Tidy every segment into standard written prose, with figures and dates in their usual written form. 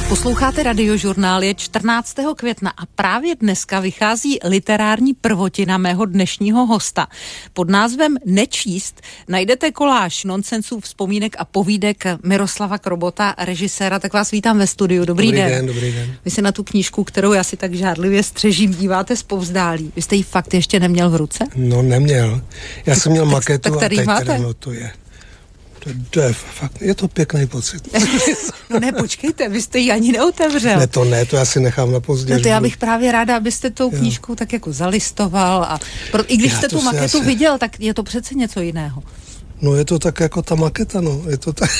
Posloucháte Radiožurnál, je 14. května a právě dneska vychází literární prvotina mého dnešního hosta. Pod názvem Nečíst najdete koláž nonsensů, vzpomínek a povídek Miroslava Krobota, režiséra. Tak vás vítám ve studiu. Dobrý den. Dobrý den. Vy se na tu knížku, kterou já si tak žádlivě střežím, díváte zpovzdálí. Vy jste ji fakt ještě neměl v ruce? No, neměl. Já jsem měl maketu tak tady a teď máte? teda, no to je. To je fakt, je to pěkný pocit. No ne, počkejte, vy jste ji ani neotevřel. Ne, to já si nechám na později. No to já bych právě ráda, abyste tou knížkou tak jako zalistoval a i když jste tu maketu viděl, tak je to přece něco jiného. No je to tak jako ta maketa, no. Je to tak.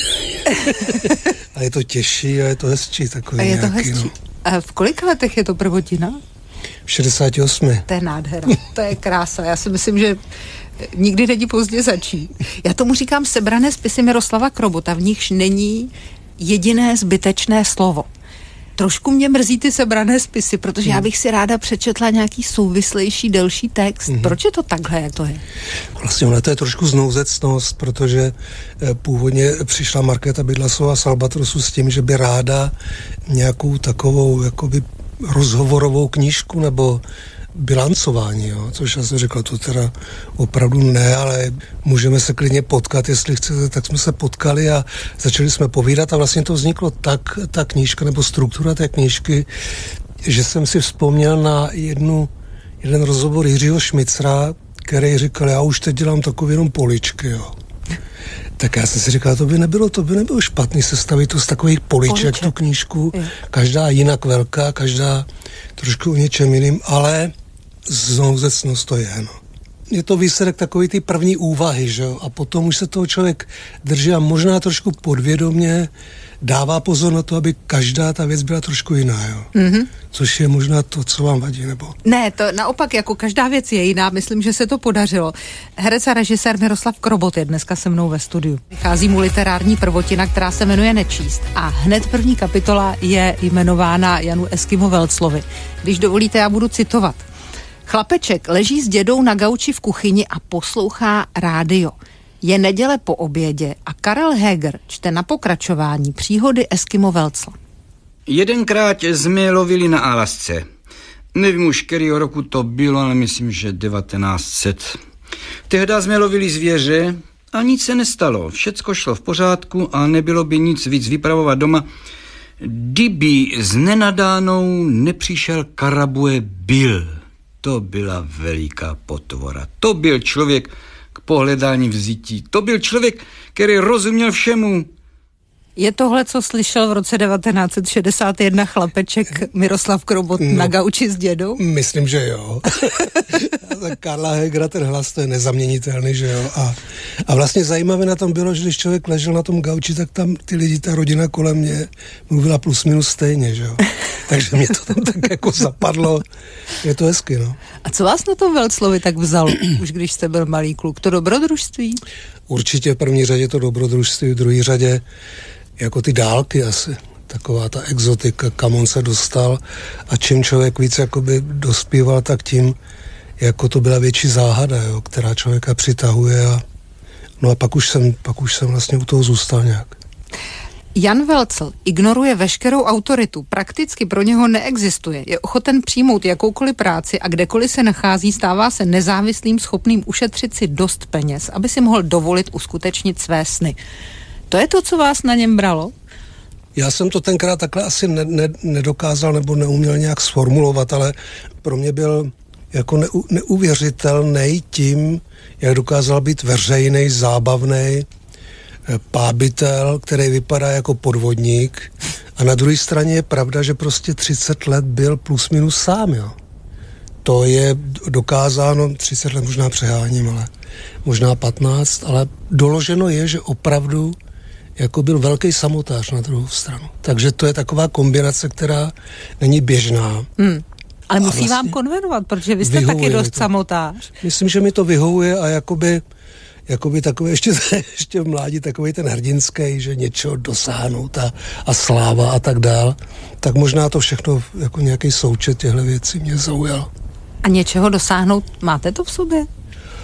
A je to těžší a je to hezčí takový. A je to nějaký, hezčí. No. A v kolika letech je to prvotina? V 68. To je nádhera, to je krása. Já si myslím, že nikdy není pozdě začít. Já tomu říkám sebrané spisy Miroslava Krobota, v nichž není jediné zbytečné slovo. Trošku mě mrzí ty sebrané spisy, protože já bych si ráda přečetla nějaký souvislejší, delší text. Proč je to takhle, jak to je? Vlastně to je trošku znouzecnost, protože původně přišla Markéta Bydlasová z Albatrosu s tím, že by ráda nějakou takovou jakoby rozhovorovou knížku nebo bilancování, jo? Což já jsem řekl, to teda opravdu ne, ale můžeme se klidně potkat, jestli chcete, tak jsme se potkali a začali jsme povídat a vlastně to vzniklo tak, ta knížka nebo struktura té knížky, že jsem si vzpomněl na jeden rozhovor Jiřího Šmicra, který říkal, já už teď dělám takové jenom poličky, jo. Tak já jsem si říkal, to by nebylo špatný sestavit to z takových poliček, tu knížku, každá jinak velká, každá trošku o něčem jiným, ale znouzecnost to je, no. Je to výsledek takový ty první úvahy, že jo, a potom už se toho člověk drží a možná trošku podvědomě dává pozor na to, aby každá ta věc byla trošku jiná, jo. Což je možná to, co vám vadí, nebo? Ne, to naopak, jako každá věc je jiná, myslím, že se to podařilo. Herec a režisér Miroslav Krobot je dneska se mnou ve studiu. Vychází mu literární prvotina, která se jmenuje Nečíst. A hned první kapitola je jmenována Janu Eskimo Welzlovi. Když dovolíte, já budu citovat. Chlapeček leží s dědou na gauči v kuchyni a poslouchá rádio. Je neděle po obědě a Karel Heger čte na pokračování příhody Eskimo Welzla. Jedenkrát jsme lovili na Alasce. Nevím už, kterého roku to bylo, ale myslím, že 1900. Tehdy jsme lovili zvěře a nic se nestalo. Všecko šlo v pořádku a nebylo by nic víc vypravovat doma, kdyby s nenadánou nepřišel Karabue Bill. To byla veliká potvora. To byl člověk k pohledání vzítí. To byl člověk, který rozuměl všemu. Je tohle, co slyšel v roce 1961 chlapeček Miroslav Krobot na gauči s dědou? Myslím, že jo. Karla Hegera, ten hlas, to je nezaměnitelný, že jo. A vlastně zajímavé na tom bylo, že když člověk ležel na tom gauči, tak tam ty lidi, ta rodina kolem mě mluvila plus minus stejně, že jo. Takže mě to tam tak jako zapadlo. Je to hezky, no. A co vás na tom Welzlovi tak vzalo, už když jste byl malý kluk? To dobrodružství? Určitě v první řadě to dobrodružství, v druhé řadě jako ty dálky asi. Taková ta exotika, kam on se dostal a čím člověk víc jakoby dospíval, tak tím jako to byla větší záhada, jo, která člověka přitahuje a pak už jsem vlastně u toho zůstal nějak. Jan Welzl ignoruje veškerou autoritu, prakticky pro něho neexistuje, je ochoten přijmout jakoukoliv práci a kdekoliv se nachází, stává se nezávislým, schopným ušetřit si dost peněz, aby si mohl dovolit uskutečnit své sny. To je to, co vás na něm bralo? Já jsem to tenkrát takhle asi nedokázal nebo neuměl nějak sformulovat, ale pro mě byl jako neuvěřitelný tím, jak dokázal být veřejnej, zábavnej pábitel, který vypadá jako podvodník. A na druhé straně je pravda, že prostě 30 let byl plus minus sám, jo. To je dokázáno, 30 let možná přeháním, ale možná 15, ale doloženo je, že opravdu jako byl velký samotář na druhou stranu. Takže to je taková kombinace, která není běžná. Ale musí vlastně vám konvenovat, protože vy jste taky dost samotář. Myslím, že mi to vyhovuje a jakoby takový ještě v mládí takový ten hrdinský, že něčeho dosáhnout a sláva a tak dál. Tak možná to všechno jako nějaký součet těchto věcí mě zaujal. A něčeho dosáhnout, máte to v sobě?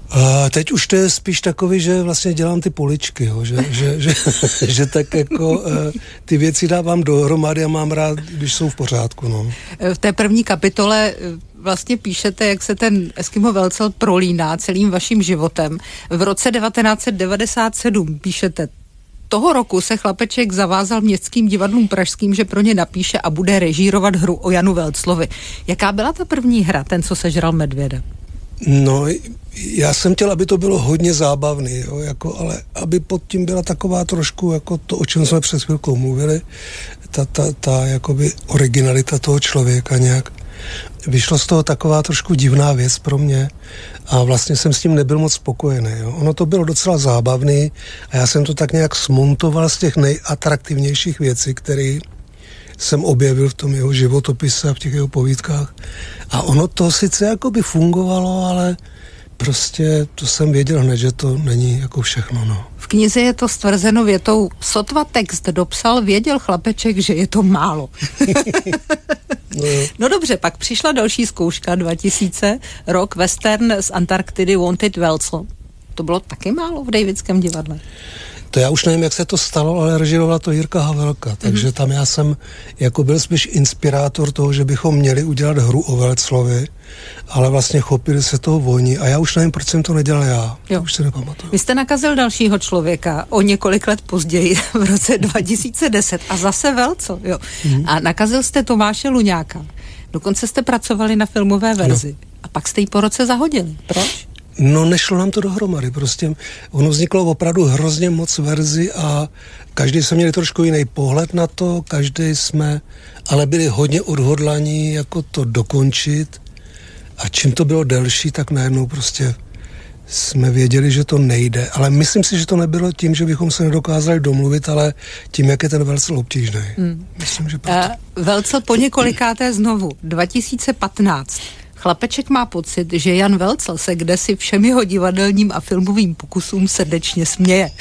A teď už to je spíš takový, že vlastně dělám ty poličky, jo, že tak jako ty věci dávám dohromady a mám rád, když jsou v pořádku. No. V té první kapitole vlastně píšete, jak se ten Eskimo Velcel prolíná celým vaším životem. V roce 1997 píšete: toho roku se Chlapeček zavázal městským divadlům pražským, že pro ně napíše a bude režírovat hru o Janu Velclovi. Jaká byla ta první hra, ten, co sežral medvěda? No, já jsem chtěl, aby to bylo hodně zábavný, jo, jako, ale aby pod tím byla taková trošku, jako to, o čem jsme před chvilkou mluvili, ta jakoby originalita toho člověka nějak. Vyšlo z toho taková trošku divná věc pro mě a vlastně jsem s tím nebyl moc spokojený. Jo. Ono to bylo docela zábavný a já jsem to tak nějak smontoval z těch nejatraktivnějších věcí, které jsem objevil v tom jeho životopise a v těch jeho povídkách. A ono to sice jakoby fungovalo, ale prostě to jsem věděl hned, že to není jako všechno. No. V knize je to stvrzeno větou: sotva text dopsal, věděl Chlapeček, že je to málo. No dobře, pak přišla další zkouška, 2000, rok western z Antarktidy Wanted Velcel. To bylo taky málo v Davidském divadle. To já už nevím, jak se to stalo, ale režírovala to Jirka Havelka, takže tam já jsem jako byl spíš inspirátor toho, že bychom měli udělat hru o Velclovi, ale vlastně chopili se toho oni a já už nevím, proč jsem to nedělal já. Jo. Už se nepamatuju. Vy jste nakazil dalšího člověka o několik let později, v roce 2010 a zase Velcel, jo. A nakazil jste Tomáše Luňáka. Dokonce jste pracovali na filmové verzi. A pak jste ji po roce zahodili. Proč? No, nešlo nám to dohromady, prostě ono vzniklo opravdu hrozně moc verzí a každý jsme měli trošku jiný pohled na to, každý jsme ale byli hodně odhodlaní jako to dokončit a čím to bylo delší, tak najednou prostě jsme věděli, že to nejde, ale myslím si, že to nebylo tím, že bychom se nedokázali domluvit, ale tím, jak je ten Velcel obtížný. Myslím, že proto. Velcel po několikáté znovu, 2015. Chlapeček má pocit, že Jan Velcel se kdesi všem jeho divadelním a filmovým pokusům srdečně směje.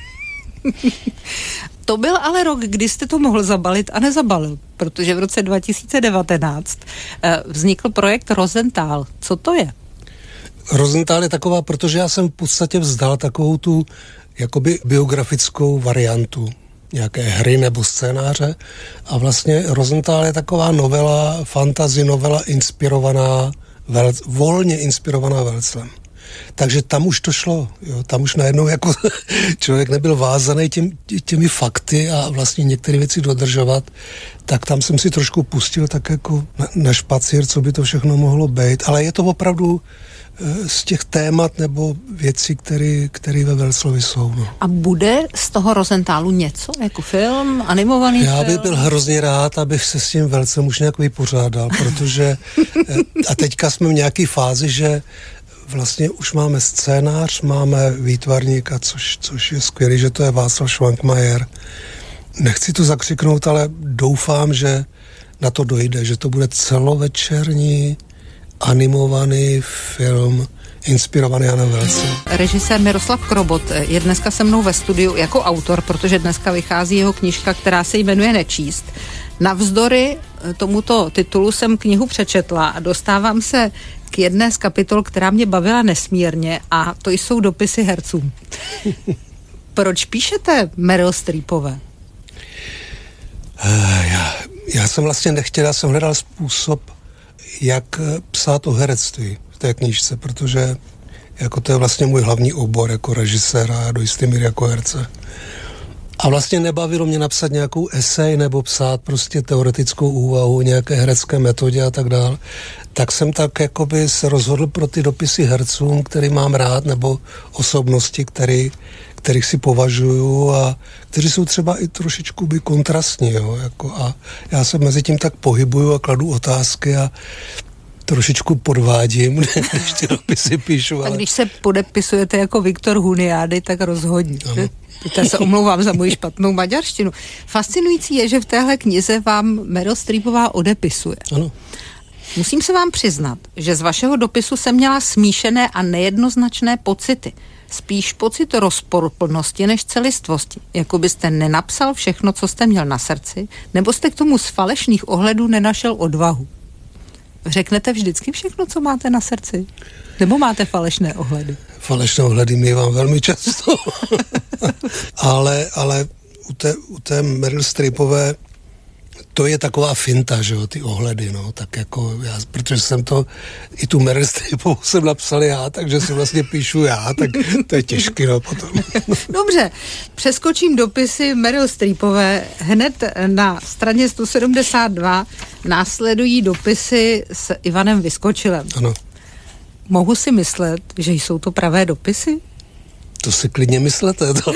To byl ale rok, kdy jste to mohl zabalit a nezabalil, protože v roce 2019 vznikl projekt Rosenthal. Co to je? Rosenthal je taková, protože já jsem v podstatě vzdal takovou tu jakoby biografickou variantu nějaké hry nebo scénáře a vlastně Rosenthal je taková novela, fantasy novela inspirovaná, volně inspirovaná Velclem. Takže tam už to šlo, jo, tam už najednou jako člověk nebyl vázaný těmi fakty a vlastně některé věci dodržovat, tak tam jsem si trošku pustil tak jako na špacír, co by to všechno mohlo být, ale je to opravdu z těch témat nebo věcí, které ve Velclovi jsou. No. A bude z toho Rosenthalu něco? Jako film, animovaný Já bych film? byl hrozně rád, abych se s tím Velcem už nějak vypořádal, protože a teďka jsme v nějaké fázi, že vlastně už máme scénář, máme výtvarníka, což je skvělý, že to je Václav Švankmajer. Nechci to zakřiknout, ale doufám, že na to dojde, že to bude celovečerní animovaný film inspirovaný Janem Velclem. Režisér Miroslav Krobot je dneska se mnou ve studiu jako autor, protože dneska vychází jeho knížka, která se jmenuje Nečíst. Navzdory tomuto titulu jsem knihu přečetla a dostávám se k jedné z kapitol, která mě bavila nesmírně, a to jsou dopisy hercům. Proč píšete Meryl Streepové? Já jsem vlastně nechtěl, já jsem hledal způsob, jak psát o herectví v té knížce, protože jako to je vlastně můj hlavní obor jako režiséra a do jisté míry jako herce. A vlastně nebavilo mě napsat nějakou esej nebo psát prostě teoretickou úvahu, nějaké herecké metodě a tak dál. Tak jsem tak jakoby se rozhodl pro ty dopisy hercům, který mám rád, nebo osobnosti, kterých si považuju a kteří jsou třeba i trošičku by kontrastní. Jo, jako a já se mezi tím tak pohybuju a kladu otázky a trošičku podvádím, když ty dopisy píšu. Tak když se podepisujete jako Viktor Huniády, tak rozhodně. Já se omlouvám za moji špatnou maďarštinu. Fascinující je, že v téhle knize vám Meryl Streepová odepisuje. Ano. Musím se vám přiznat, že z vašeho dopisu jsem měla smíšené a nejednoznačné pocity. Spíš pocit rozporuplnosti než celistvosti. Jako byste nenapsal všechno, co jste měl na srdci, nebo jste k tomu z falešných ohledů nenašel odvahu. Řeknete vždycky všechno, co máte na srdci? Nebo máte falešné ohledy? Falešné ohledy mívám velmi často. ale u té Meryl Streepové to je taková finta, že jo, ty ohledy, no, tak jako já, protože jsem to, i tu Meryl Streepovou jsem napsal já, takže si vlastně píšu já, tak to je těžký, no, potom. Dobře, přeskočím dopisy Meryl Streepové. Hned na straně 172 následují dopisy s Ivanem Vyskočilem. Ano. Mohu si myslet, že jsou to pravé dopisy? To si klidně myslete, to.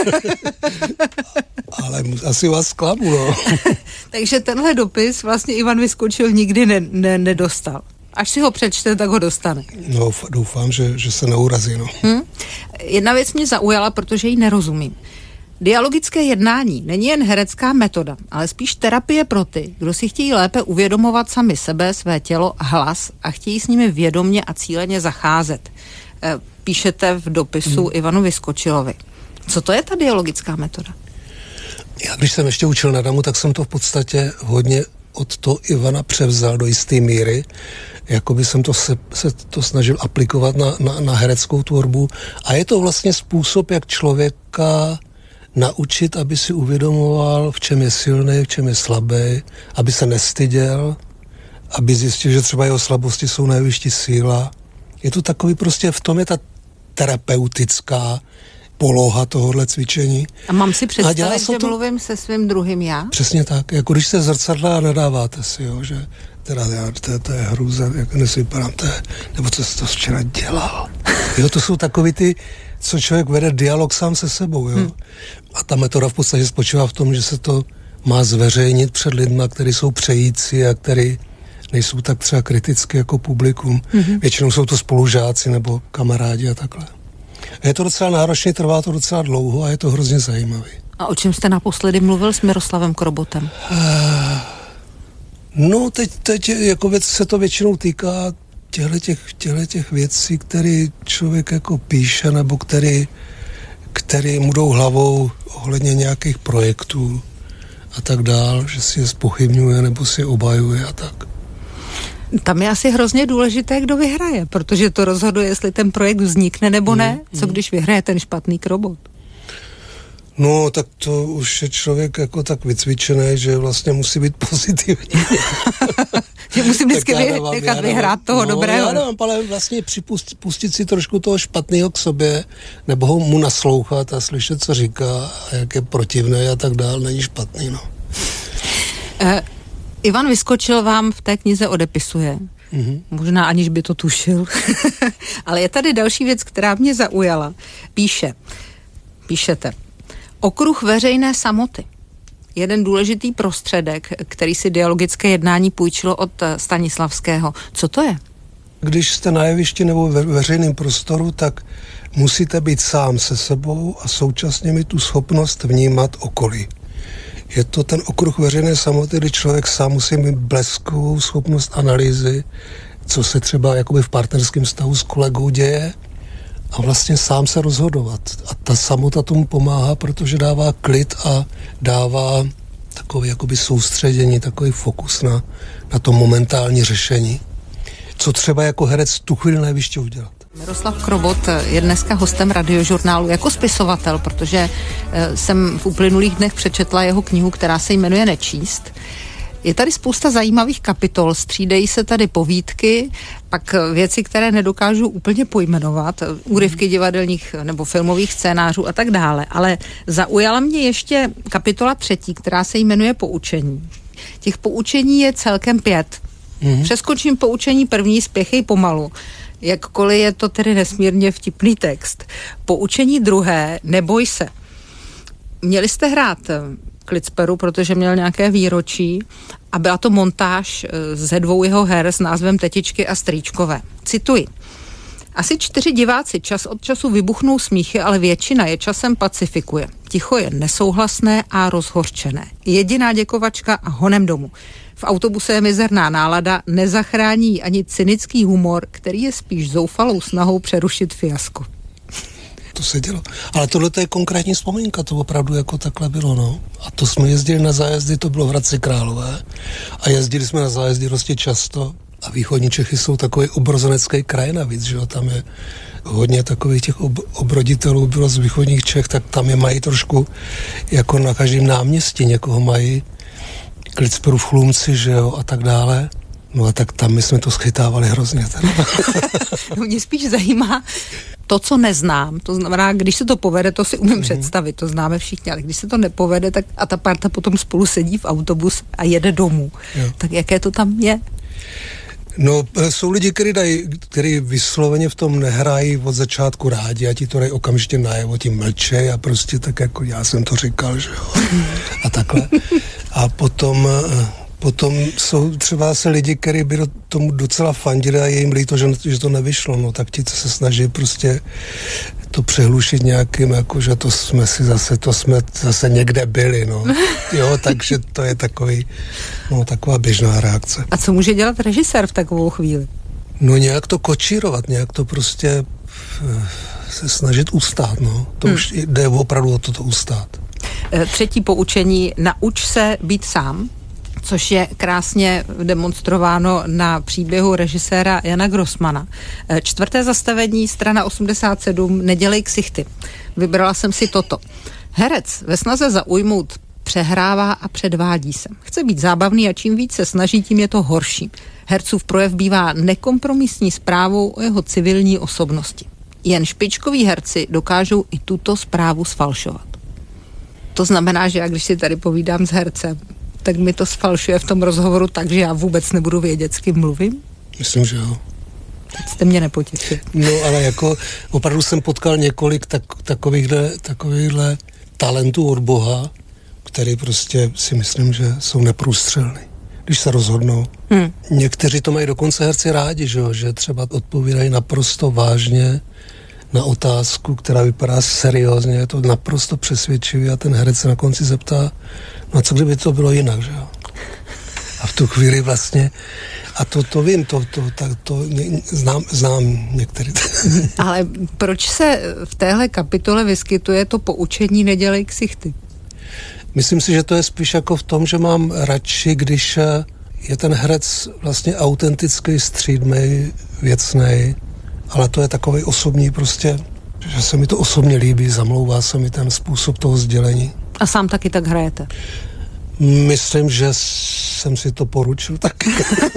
Ale asi vás zklamu, no. Takže tenhle dopis vlastně Ivan Vyskočil nikdy nedostal. Až si ho přečte, tak ho dostane. No, doufám, že se neurazí, no. Jedna věc mě zaujala, protože ji nerozumím. Dialogické jednání není jen herecká metoda, ale spíš terapie pro ty, kdo si chtějí lépe uvědomovat sami sebe, své tělo, hlas a chtějí s nimi vědomně a cíleně zacházet. Píšete v dopisu Ivanu Vyskočilovi. Co to je ta dialogická metoda? Já když jsem ještě učil na DAMu, tak jsem to v podstatě hodně od toho Ivana převzal do jisté míry. Jakoby jsem se to snažil aplikovat na hereckou tvorbu. A je to vlastně způsob, jak člověka naučit, aby si uvědomoval, v čem je silný, v čem je slabý, aby se nestyděl, aby zjistil, že třeba jeho slabosti jsou nejvyšší síla. Je to takový prostě, v tom je ta terapeutická poloha tohohle cvičení. A mám si představit, že mluvím se svým druhým já? Přesně tak, jako když se zrcadla a nadáváte si, jo, že teda to je hrůza, jak dnes vypadám, nebo co jsi to včera dělal. Jo, to jsou takový ty, co člověk vede dialog sám se sebou, jo. A ta metoda v podstatě spočívá v tom, že se to má zveřejnit před lidma, kteří jsou přející a kteří nejsou tak třeba kriticky jako publikum. Většinou jsou to spolužáci nebo kamarádi a takhle. A je to docela náročné, trvá to docela dlouho a je to hrozně zajímavý. A o čem jste naposledy mluvil s Miroslavem Krobotem? No, teď jako věc se to většinou týká těch věcí, které člověk jako píše, nebo který mu jdou hlavou ohledně nějakých projektů a tak dál, že si je zpochybňuje nebo si je obhajuje a tak. Tam je asi hrozně důležité, kdo vyhraje, protože to rozhoduje, jestli ten projekt vznikne nebo ne. Co když vyhraje ten špatný krobot? No, tak to už je člověk jako tak vycvičený, že vlastně musí být pozitivní. Že musím vždycky nechat vyhrát toho dobrého. Já nevím, ale vlastně pustit si trošku toho špatného k sobě, nebo mu naslouchat a slyšet, co říká, a jak je protivný a tak dál, není špatný, no. Ivan Vyskočil vám v té knize odepisuje. Možná aniž by to tušil. Ale je tady další věc, která mě zaujala. Píšete. Okruh veřejné samoty. Jeden důležitý prostředek, který si dialogické jednání půjčilo od Stanislavského. Co to je? Když jste na jevišti nebo ve veřejném prostoru, tak musíte být sám se sebou a současně mít tu schopnost vnímat okolí. Je to ten okruh veřejné samoty, kdy člověk sám musí mít bleskovou schopnost analýzy, co se třeba jakoby v partnerském vztahu s kolegou děje a vlastně sám se rozhodovat. A ta samota tomu pomáhá, protože dává klid a dává takový jakoby soustředění, takový fokus na to momentální řešení. Co třeba jako herec tu chvíli na jevišti udělat. Miroslav Krobot je dneska hostem Radiožurnálu jako spisovatel, protože jsem v uplynulých dnech přečetla jeho knihu, která se jmenuje Nečíst. Je tady spousta zajímavých kapitol, střídají se tady povídky, pak věci, které nedokážu úplně pojmenovat, úryvky divadelních nebo filmových scénářů a tak dále. Ale zaujala mě ještě kapitola 3, která se jmenuje Poučení. Těch poučení je celkem 5. Přeskočím poučení 1, Spěchej pomalu. Jakkoliv je to tedy nesmírně vtipný text. Poučení 2, Neboj se. Měli jste hrát Klitsperu, protože měl nějaké výročí a byla to montáž ze 2 jeho her s názvem Tetičky a strýčkové. Cituji. Asi 4 diváci čas od času vybuchnou smíchy, ale většina je časem pacifikuje. Ticho je nesouhlasné a rozhořčené. Jediná děkovačka a honem domů. V autobuse je mizerná nálada, nezachrání ani cynický humor, který je spíš zoufalou snahou přerušit fiasko. To se dělo. Ale tohle je konkrétní vzpomínka, to opravdu jako takhle bylo, no. A to jsme jezdili na zájezdy, to bylo v Hradci Králové. A jezdili jsme na zájezdy prostě často. A východní Čechy jsou takový obrozenecký kraj navíc, že jo, tam je hodně takových těch obroditelů bylo z východních Čech, tak tam je mají trošku jako na každém náměstí, někoho mají Klicperu v Chlumci, že jo, a tak dále. No a tak tam my jsme to schytávali hrozně. No, mě spíš zajímá to, co neznám. To znamená, když se to povede, to si umím představit, to známe všichni, ale když se to nepovede, tak a ta parta potom spolu sedí v autobus a jede domů. Jo. Tak jaké to tam je? No, jsou lidi, kteří vysloveně v tom nehrají od začátku rádi a ti to dají okamžitě najevo, ti mlčej a prostě tak jako já jsem to říkal, že jo. A takhle. A potom jsou třeba se lidi, kteří by tomu docela fandili a je jim líto, že to nevyšlo, no tak ti, co se snaží prostě to přehlušit nějakým, jako že to jsme zase někde byli, no. Jo, takže to je taková běžná reakce. A co může dělat režisér v takovou chvíli? No nějak to kočírovat, nějak to prostě se snažit ustát, no. To už jde opravdu o to ustát. Třetí poučení, nauč se být sám, což je krásně demonstrováno na příběhu režiséra Jana Grossmana. 4. zastavení, strana 87, Nedělej ksichty. Vybrala jsem si toto. Herec ve snaze zaujmout přehrává a předvádí se. Chce být zábavný a čím víc se snaží, tím je to horší. Hercův projev bývá nekompromisní zprávou o jeho civilní osobnosti. Jen špičkoví herci dokážou i tuto zprávu sfalšovat. To znamená, že já když si tady povídám s hercem, tak mi to sfalšuje v tom rozhovoru tak, že já vůbec nebudu vědět, s kým mluvím? Myslím, že jo. Teď jste mě nepotěšili. No, ale jako opravdu jsem potkal několik takovýchhle talentů od Boha, který prostě si myslím, že jsou neprůstřelný, když se rozhodnou. Někteří to mají dokonce herci rádi, že třeba odpovídají naprosto vážně na otázku, která vypadá seriózně, je to naprosto přesvědčivý a ten herec se na konci zeptá, no a co kdyby to bylo jinak, že jo? A v tu chvíli vlastně, a to vím, znám některý. Ale proč se v téhle kapitole vyskytuje to poučení Nedělej ksichty? Myslím si, že to je spíš jako v tom, že mám radši, když je ten herec vlastně autentický, střídmej, věcnej, ale to je takovej osobní prostě, že se mi to osobně líbí, zamlouvá se mi ten způsob toho sdělení. A sám taky tak hrajete? Myslím, že jsem si to poručil taky.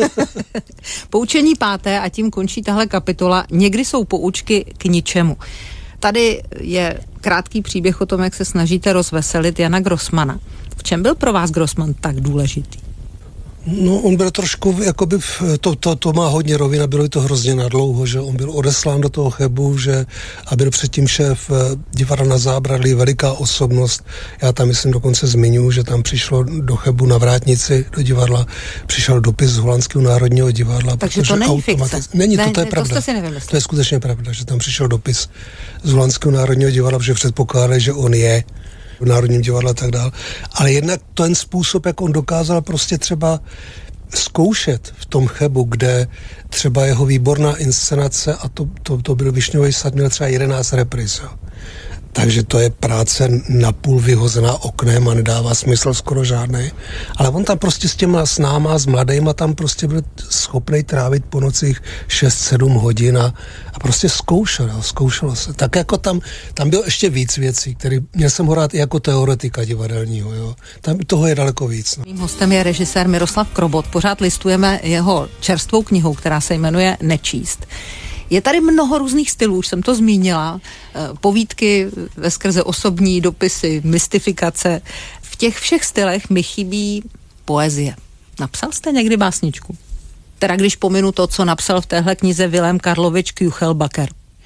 Poučení 5. a tím končí tahle kapitola. Někdy jsou poučky k ničemu. Tady je krátký příběh o tom, jak se snažíte rozveselit Jana Grossmana. V čem byl pro vás Grossman tak důležitý? No, on byl trošku, jakoby, to má hodně rovin a bylo to hrozně nadlouho, že on byl odeslán do toho Chebu, a byl předtím šéf divadla Na Zábradlí, veliká osobnost. Já tam myslím dokonce zmiňuji, že tam přišlo do Chebu na vrátnici do divadla, přišel dopis z Holandského národního divadla. Takže to není fikce. Není, to je pravda. To je skutečně pravda, že tam přišel dopis z Holandského národního divadla, protože předpokládali, že on je v Národním divadle a tak dál. Ale jednak ten způsob, jak on dokázal prostě třeba zkoušet v tom Chebu, kde třeba jeho výborná inscenace, a to byl Višňový sad, měl třeba 11 repríz. Jo. Takže to je práce napůl vyhozená oknem a nedává smysl skoro žádnej. Ale on tam prostě s těma s náma, s mladejma tam prostě byl schopnej trávit po nocích 6-7 hodin a prostě zkoušelo se. Tak jako tam bylo ještě víc věcí, které měl jsem ho rád i jako teoretika divadelního. Jo. Tam toho je daleko víc. No. Mým hostem je režisér Miroslav Krobot. Pořád listujeme jeho čerstvou knihou, která se jmenuje Nečíst. Je tady mnoho různých stylů, už jsem to zmínila, povídky veskrze osobní, dopisy, mystifikace. V těch všech stylech mi chybí poezie. Napsal jste někdy básničku? Teda když pominu to, co napsal v téhle knize Vilém Karlovič Küchelbacker.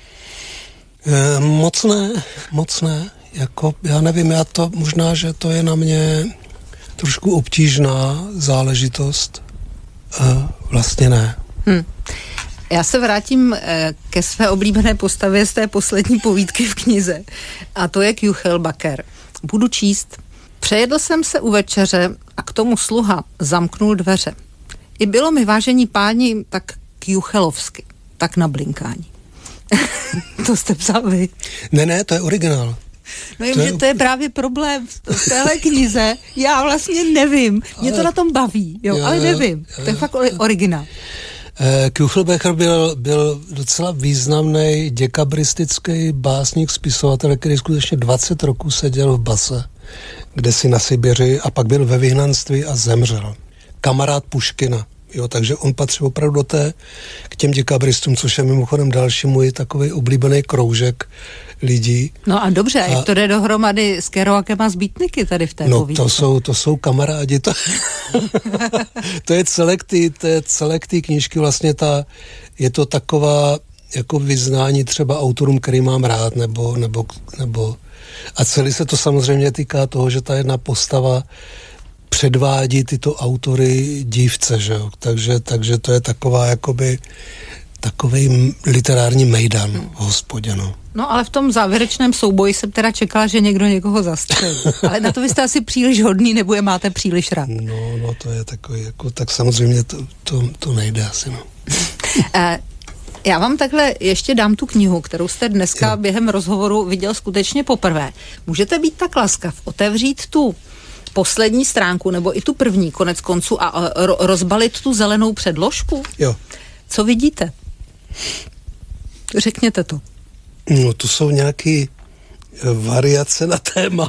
Moc ne. Jako, já nevím, možná, že to je na mě trošku obtížná záležitost. Vlastně ne. Já se vrátím ke své oblíbené postavě z té poslední povídky v knize. A to je Küchelbacker. Budu číst. Přejedl jsem se u večeře a k tomu sluha zamknul dveře. I bylo mi, vážení páni, tak kjuchelovsky, tak na blinkání. To jste psal vy. Ne, to je originál. No jim, že to je právě problém v téhle knize. Já vlastně nevím. Mě to na tom baví, ale nevím. To je fakt originál. Küchelbecher byl docela významný děkabristický básník, spisovatel, který skutečně 20 roků seděl v base, kde si na Sibiři, a pak byl ve vyhnanství a zemřel. Kamarád Puškina. Jo, takže on patří opravdu k těm děkabristům, což je mimochodem další můj takový oblíbený kroužek lidí. No a dobře, jak to jde dohromady s Kerouacem a s Beatniky tady v té povídce? To jsou kamarádi. To je celek té knížky, vlastně je to taková jako vyznání třeba autorům, který mám rád, nebo a celý se to samozřejmě týká toho, že ta jedna postava předvádí tyto autory dívce, že jo? Takže to je taková jakoby takovej literární mejdan v hospodě, no. No ale v tom závěrečném souboji jsem teda čekala, že někdo někoho zastřelí. Ale na to vy jste asi příliš hodný, nebo je máte příliš rád. No to je takový, jako, tak samozřejmě to nejde asi, no. Já vám takhle ještě dám tu knihu, kterou jste dneska během rozhovoru viděl skutečně poprvé. Můžete být tak laskav, otevřít tu poslední stránku, nebo i tu první, konec konců, a rozbalit tu zelenou předložku? Jo. Co vidíte? Řekněte to. No, to jsou nějaký variace na téma.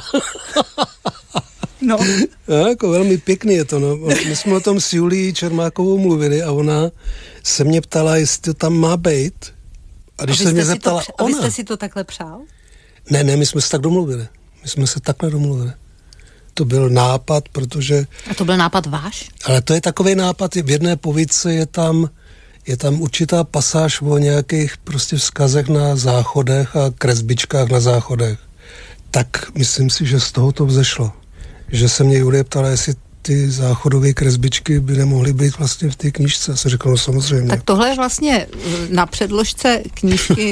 No. Jako velmi pěkný je to, no. My jsme o tom s Julií Čermákovou mluvili a ona se mě ptala, jestli to tam má být. A když se mě zeptala ona... A vy jste si to takhle přál? Ne, my jsme se tak domluvili. My jsme se takhle domluvili. To byl nápad, protože... A to byl nápad váš? Ale to je takový nápad, v jedné povídce je tam určitá pasáž o nějakých prostě vzkazech na záchodech a kresbičkách na záchodech. Tak myslím si, že z toho to vzešlo. Že se mě Julie ptala, jestli ty záchodové kresbičky by nemohly být vlastně v té knížce. Já jsem řekl, no samozřejmě. Tak tohle je vlastně na předložce knížky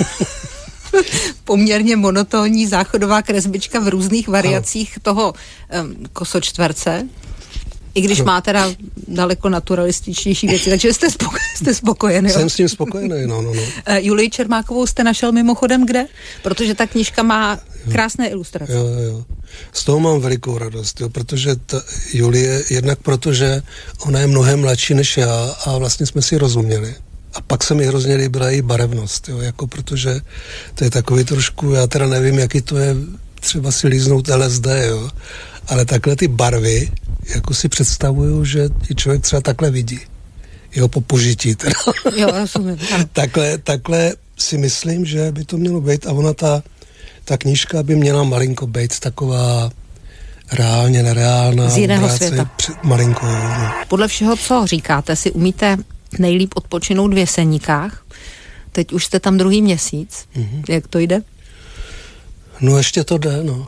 poměrně monotónní záchodová kresbička v různých variacích toho kosočtverce. I když má teda daleko naturalističtější věci, takže jste spokojený. Jsem s tím spokojený, no. Julii Čermákovou jste našel mimochodem kde? Protože ta knížka má krásné ilustrace. Jo. Z toho mám velikou radost, jo, protože Julie, jednak protože ona je mnohem mladší než já a vlastně jsme si rozuměli. A pak se mi hrozně líbila její barevnost, jo, jako protože to je takový trošku, já teda nevím, jaký to je třeba si líznout LSD, jo, ale takhle ty barvy, jako si představuju, že i člověk třeba takhle vidí. Jo, po požití teda. Jo, rozumím. Takhle si myslím, že by to mělo být a ona ta knížka by měla malinko být taková reálně nereálná. Z jiného světa. Malinko, no. Podle všeho, co říkáte, si umíte nejlíp odpočinout v Jeseníkách. Teď už jste tam druhý měsíc. Mm-hmm. Jak to jde? No ještě to jde, no.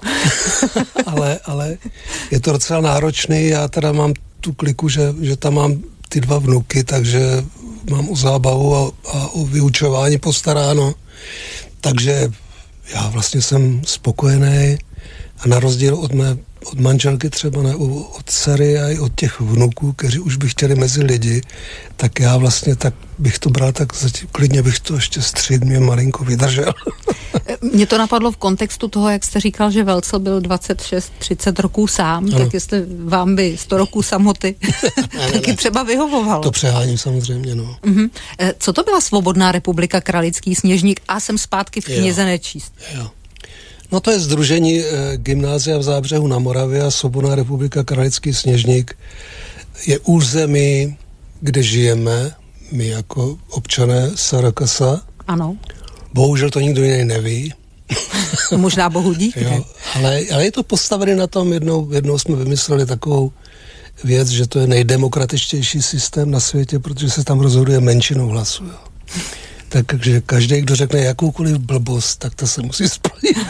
ale je to docela náročný. Já teda mám tu kliku, že tam mám ty dva vnuky, takže mám o zábavu a o vyučování postaráno. Takže já vlastně jsem spokojený a na rozdíl od manželky třeba, ne, od dcery a i od těch vnuků, kteří už by chtěli mezi lidi, tak já vlastně tak bych to bral, tak zatím klidně bych to ještě střídmě malinko vydržel. Mně to napadlo v kontextu toho, jak jste říkal, že Welzel byl 26-30 roků sám, ano. Tak jestli vám by 100 roků samoty taky třeba vyhovovalo. To přeháním samozřejmě, no. Uh-huh. Co to byla Svobodná republika Kralický Sněžník? A jsem zpátky v knize nečíst. Jo. No to je sdružení Gymnázia v Zábřehu na Moravě a Svobodná republika Kralický Sněžník je území, kde žijeme, my jako občané Sarakasa. Ano. Bohužel to nikdo jiný neví. Možná bohu dík. Jo, ale je to postavené na tom, jednou jsme vymysleli takovou věc, že to je nejdemokratičtější systém na světě, protože se tam rozhoduje menšinou hlasu. Jo. Takže každý, kdo řekne jakoukoliv blbost, tak to se musí splnit.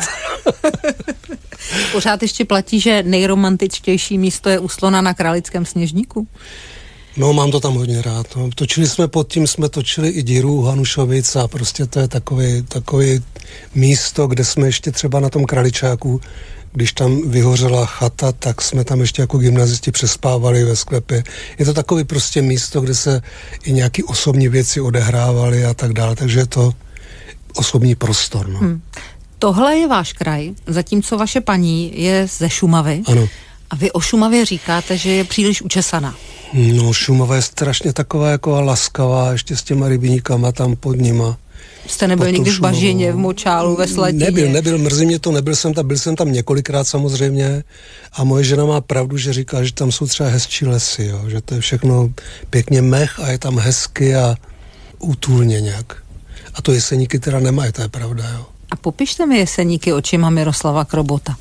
Pořád ještě platí, že nejromantičtější místo je u slona na Kralickém Sněžníku? No, mám to tam hodně rád. No. Jsme točili i Díru Hanušovic a prostě to je takový místo, kde jsme ještě třeba na tom Kraličáku, když tam vyhořela chata, tak jsme tam ještě jako gymnazisti přespávali ve sklepě. Je to takový prostě místo, kde se i nějaký osobní věci odehrávaly a tak dále, takže je to osobní prostor. No. Tohle je váš kraj, zatímco vaše paní je ze Šumavy. Ano. A vy o Šumavě říkáte, že je příliš učesaná. No, Šumava je strašně taková jako laskavá, ještě s těma rybníkama tam pod nima. Jste nebyl nikdy v Bažině, v Močálu, ve Slatině? Nebyl, mrzí mě to, byl jsem tam několikrát samozřejmě a moje žena má pravdu, že říká, že tam jsou třeba hezčí lesy, jo, že to je všechno pěkně mech a je tam hezky a útulně nějak. A to Jeseníky teda nemají, to je pravda, jo. A popište mi Jeseníky očima Miroslava Krobota.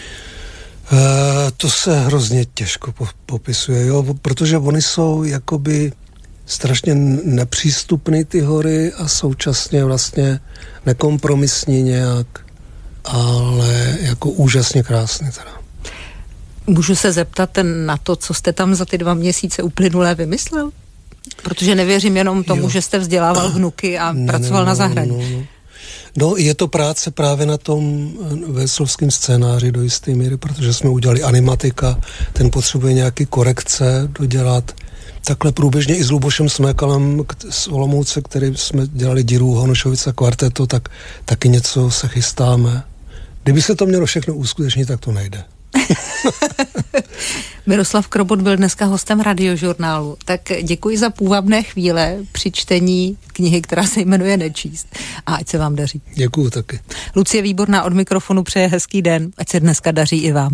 To se hrozně těžko popisuje, jo, protože oni jsou jakoby strašně nepřístupný ty hory a současně vlastně nekompromisní nějak, ale jako úžasně krásný teda. Můžu se zeptat na to, co jste tam za ty 2 měsíce uplynulé vymyslel? Protože nevěřím jenom tomu, že jste vzdělával vnuky a pracoval na zahradě. No, je to práce právě na tom veslovském scénáři do jisté míry, protože jsme udělali animatika, ten potřebuje nějaké korekce dodělat. Takhle průběžně i s Lubošem Smékalem z Olomouce, který jsme dělali Díru, Honošovice a kvarteto, tak taky něco se chystáme. Kdyby se to mělo všechno uskutečnit, tak to nejde. Miroslav Krobot byl dneska hostem Radiožurnálu, tak děkuji za půvabné chvíle při čtení knihy, která se jmenuje Nečíst, a ať se vám daří. Děkuju taky. Lucie Výborná od mikrofonu přeje hezký den, ať se dneska daří i vám.